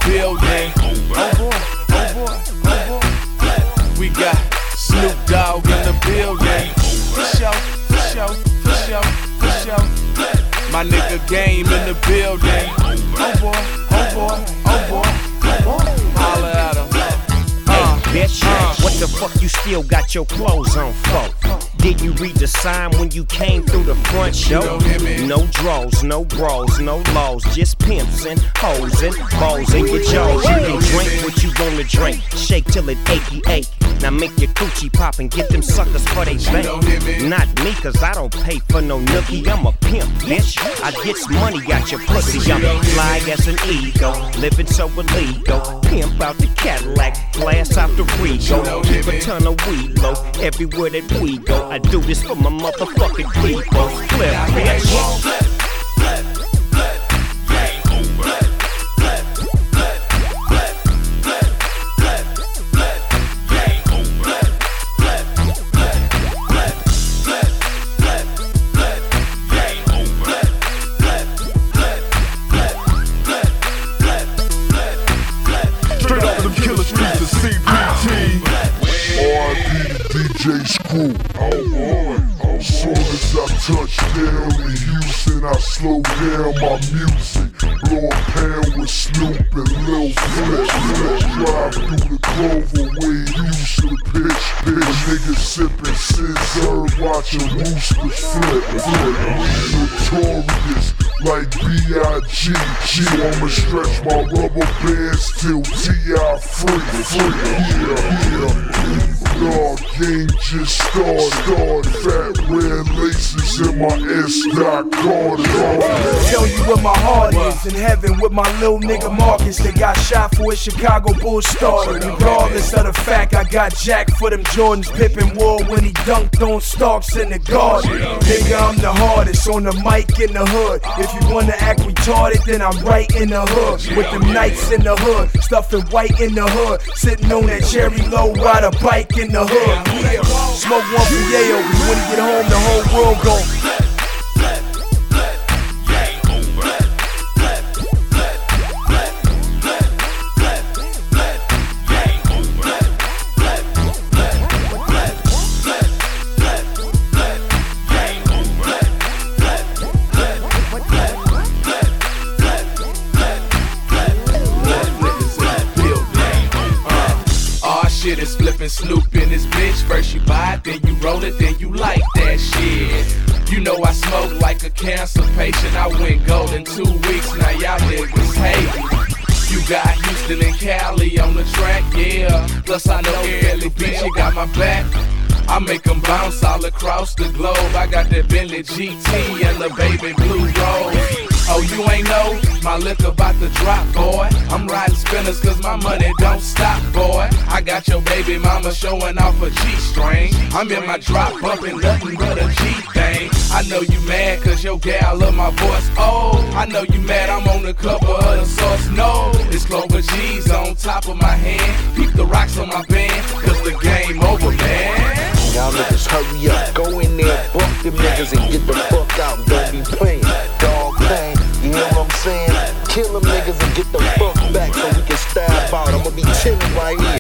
building. Oh boy, oh boy, oh boy. We got Snoop Dogg in the building. For sure, for sure, for sure, for sure. My nigga Game in the building. Oh boy, oh boy, oh boy, oh boy. Holla at him. Bitch, what the fuck you still got your clothes on for? Did you read the sign when you came through the front door? No draws, no bras, no laws, just pimps and hoes and balls in your jaws. You can drink what you wanna drink, shake till it achy ache. Now make your coochie pop and get them suckers for they bank. Not me, cause I don't pay for no nookie. I'm a pimp, bitch. I gets money out your pussy. I'm fly as an ego, living so illegal. Pimp out the Cadillac, glass out the Rego. Keep a ton of weed low everywhere that we go. I do this for my motherfucking people. Flip, bitch. DJ Screw. Oh boy. Soon as I touch down in Houston, I slow down my music. Blow a pound with Snoop and Lil Flip. Drive through the Clover way used to the pitch. Niggas sippin' scissor, watchin' roosters flip. Notorious like B.I.G. I'ma stretch my rubber bands till T.I. free. Yeah. Dog game just started. Fat red laces in my S.Dot Carter. Tell you where my heart is, in heaven with my little nigga Marcus. They got shot for a Chicago Bulls starter. Regardless of the fact I got jacked for them Jordans. Pippin wore when he dunked on Starks in the garden. Nigga, I'm the hardest on the mic in the hood. If you wanna act retarded, then I'm right in the hood. With them nights in the hood, stuffing white in the hood. Sitting on that cherry low, ride a bike in the hood. Yeah. Smoke one for Yayo, cause when he get home, the whole world gon' Shit is flippin' Snoop in this bitch. First you buy it, then you roll it, then you like that shit. You know I smoke like a cancer patient. I went gold in 2 weeks, now y'all niggas hate me. You got Houston and Cali on the track, yeah. Plus I know Philly, bitch, you got my back. I make them bounce all across the globe. I got that Bentley GT and the baby blue rose. Oh, you ain't know my liquor about to drop, boy. I'm riding spinners cause my money don't stop, boy. I got your baby mama showing off a G-string. I'm in my drop bumping nothing but a G-thing. I know you mad cause your gal love my voice. Oh, I know you mad I'm on the cover of the Source. No, it's Clover G's on top of my hand. Peep the rocks on my band cause the game over, man. Y'all niggas hurry up, go in there, bump them niggas and get the fuck out and don't be playing. Dog thing, you know what I'm saying? Kill them niggas and get the fuck back so we can stab out. I'ma be chillin' right here.